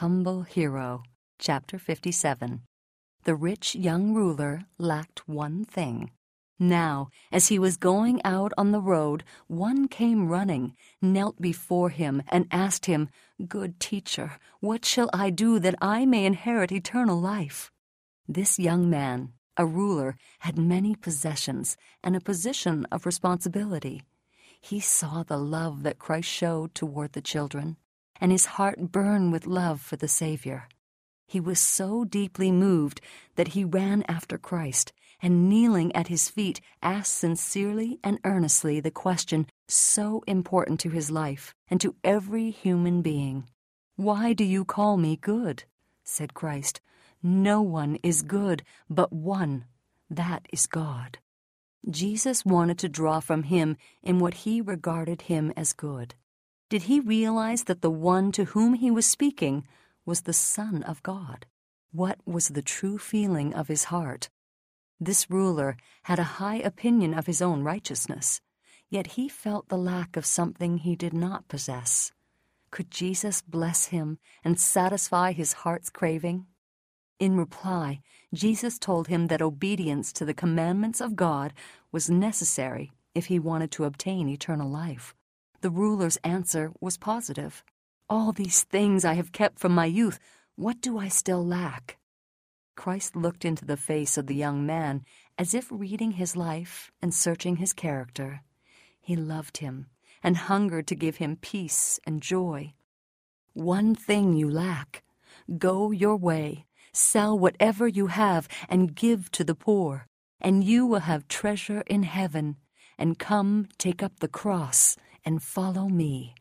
Humble Hero, Chapter 57. The rich young ruler lacked one thing. Now, as he was going out on the road, one came running, knelt before him, and asked him, "Good teacher, what shall I do that I may inherit eternal life?" This young man, a ruler, had many possessions and a position of responsibility. He saw the love that Christ showed toward the children, and his heart burned with love for the Savior. He was so deeply moved that he ran after Christ, and kneeling at his feet, asked sincerely and earnestly the question so important to his life and to every human being. "Why do you call me good?" said Christ. "No one is good but one, that is God." Jesus wanted to draw from him in what he regarded him as good. Did he realize that the one to whom he was speaking was the Son of God? What was the true feeling of his heart? This ruler had a high opinion of his own righteousness, yet he felt the lack of something he did not possess. Could Jesus bless him and satisfy his heart's craving? In reply, Jesus told him that obedience to the commandments of God was necessary if he wanted to obtain eternal life. The ruler's answer was positive. "All these things I have kept from my youth. What do I still lack?" Christ looked into the face of the young man as if reading his life and searching his character. He loved him and hungered to give him peace and joy. "One thing you lack. Go your way, sell whatever you have, and give to the poor, and you will have treasure in heaven. And come, take up the cross and follow me."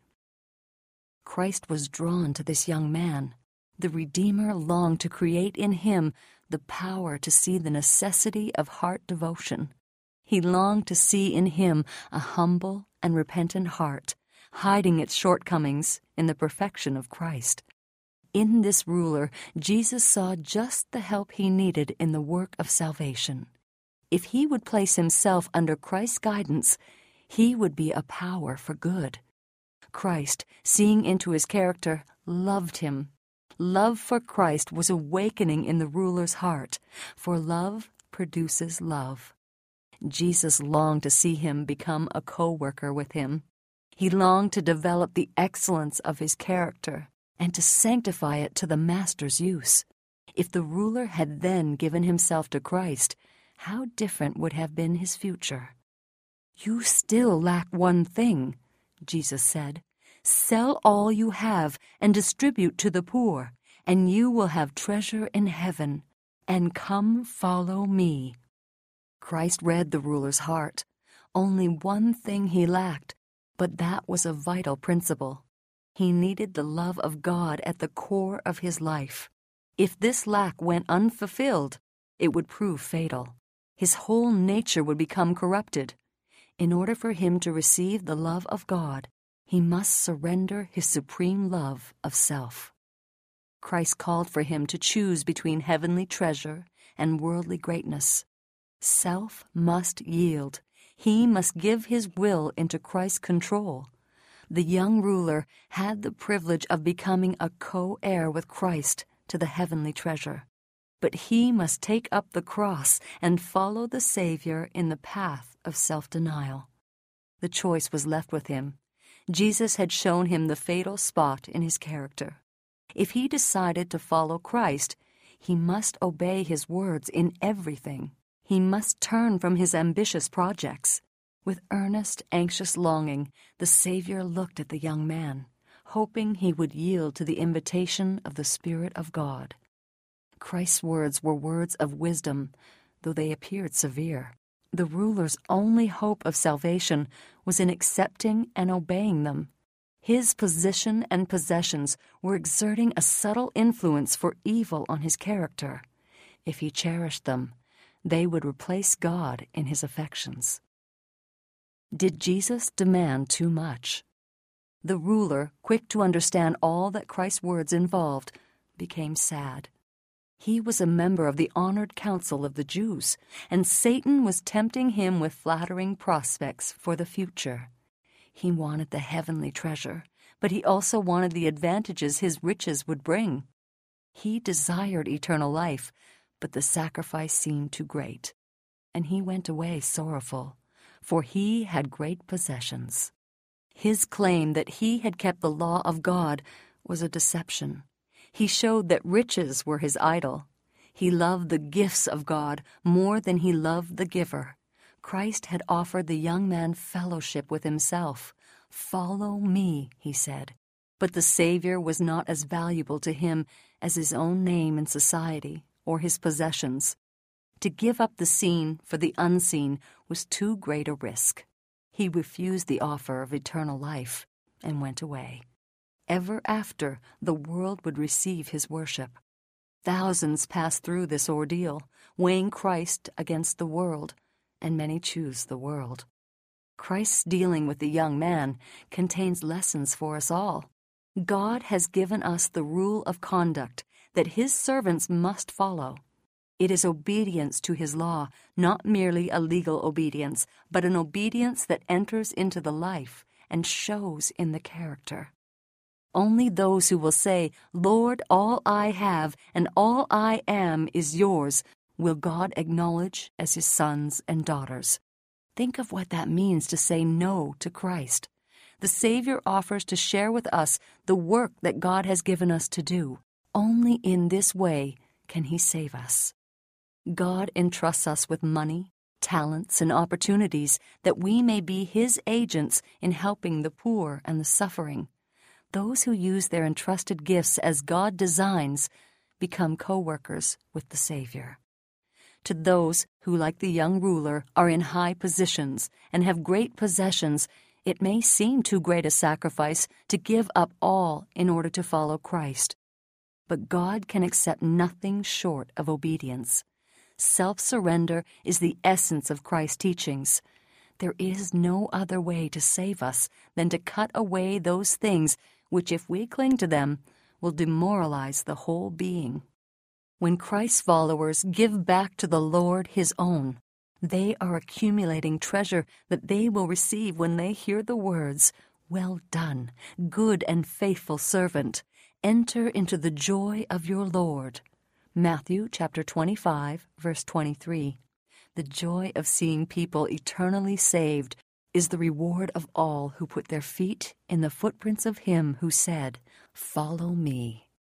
Christ was drawn to this young man. The Redeemer longed to create in him the power to see the necessity of heart devotion. He longed to see in him a humble and repentant heart, hiding its shortcomings in the perfection of Christ. In this ruler, Jesus saw just the help he needed in the work of salvation. If he would place himself under Christ's guidance, he would be a power for good. Christ, seeing into his character, loved him. Love for Christ was awakening in the ruler's heart, for love produces love. Jesus longed to see him become a co-worker with him. He longed to develop the excellence of his character and to sanctify it to the Master's use. If the ruler had then given himself to Christ, how different would have been his future. "You still lack one thing," Jesus said. "Sell all you have and distribute to the poor, and you will have treasure in heaven. And come follow me." Christ read the ruler's heart. Only one thing he lacked, but that was a vital principle. He needed the love of God at the core of his life. If this lack went unfulfilled, it would prove fatal. His whole nature would become corrupted. In order for him to receive the love of God, he must surrender his supreme love of self. Christ called for him to choose between heavenly treasure and worldly greatness. Self must yield. He must give his will into Christ's control. The young ruler had the privilege of becoming a co-heir with Christ to the heavenly treasure. But he must take up the cross and follow the Savior in the path of self-denial. The choice was left with him. Jesus had shown him the fatal spot in his character. If he decided to follow Christ, he must obey his words in everything. He must turn from his ambitious projects. With earnest, anxious longing, the Savior looked at the young man, hoping he would yield to the invitation of the Spirit of God. Christ's words were words of wisdom, though they appeared severe. The ruler's only hope of salvation was in accepting and obeying them. His position and possessions were exerting a subtle influence for evil on his character. If he cherished them, they would replace God in his affections. Did Jesus demand too much? The ruler, quick to understand all that Christ's words involved, became sad. He was a member of the honored council of the Jews, and Satan was tempting him with flattering prospects for the future. He wanted the heavenly treasure, but he also wanted the advantages his riches would bring. He desired eternal life, but the sacrifice seemed too great, and he went away sorrowful, for he had great possessions. His claim that he had kept the law of God was a deception. He showed that riches were his idol. He loved the gifts of God more than he loved the giver. Christ had offered the young man fellowship with himself. "Follow me," he said. But the Savior was not as valuable to him as his own name in society or his possessions. To give up the seen for the unseen was too great a risk. He refused the offer of eternal life and went away. Ever after, the world would receive his worship. Thousands pass through this ordeal, weighing Christ against the world, and many choose the world. Christ's dealing with the young man contains lessons for us all. God has given us the rule of conduct that his servants must follow. It is obedience to his law, not merely a legal obedience, but an obedience that enters into the life and shows in the character. Only those who will say, "Lord, all I have and all I am is yours," will God acknowledge as his sons and daughters. Think of what that means to say no to Christ. The Savior offers to share with us the work that God has given us to do. Only in this way can he save us. God entrusts us with money, talents, and opportunities that we may be his agents in helping the poor and the suffering. Those who use their entrusted gifts as God designs become co-workers with the Savior. To those who, like the young ruler, are in high positions and have great possessions, it may seem too great a sacrifice to give up all in order to follow Christ. But God can accept nothing short of obedience. Self-surrender is the essence of Christ's teachings. There is no other way to save us than to cut away those things which, if we cling to them, will demoralize the whole being. When Christ's followers give back to the Lord his own, they are accumulating treasure that they will receive when they hear the words, "Well done, good and faithful servant. Enter into the joy of your Lord." Matthew chapter 25, verse 23. The joy of seeing people eternally saved is the reward of all who put their feet in the footprints of him who said, "Follow me."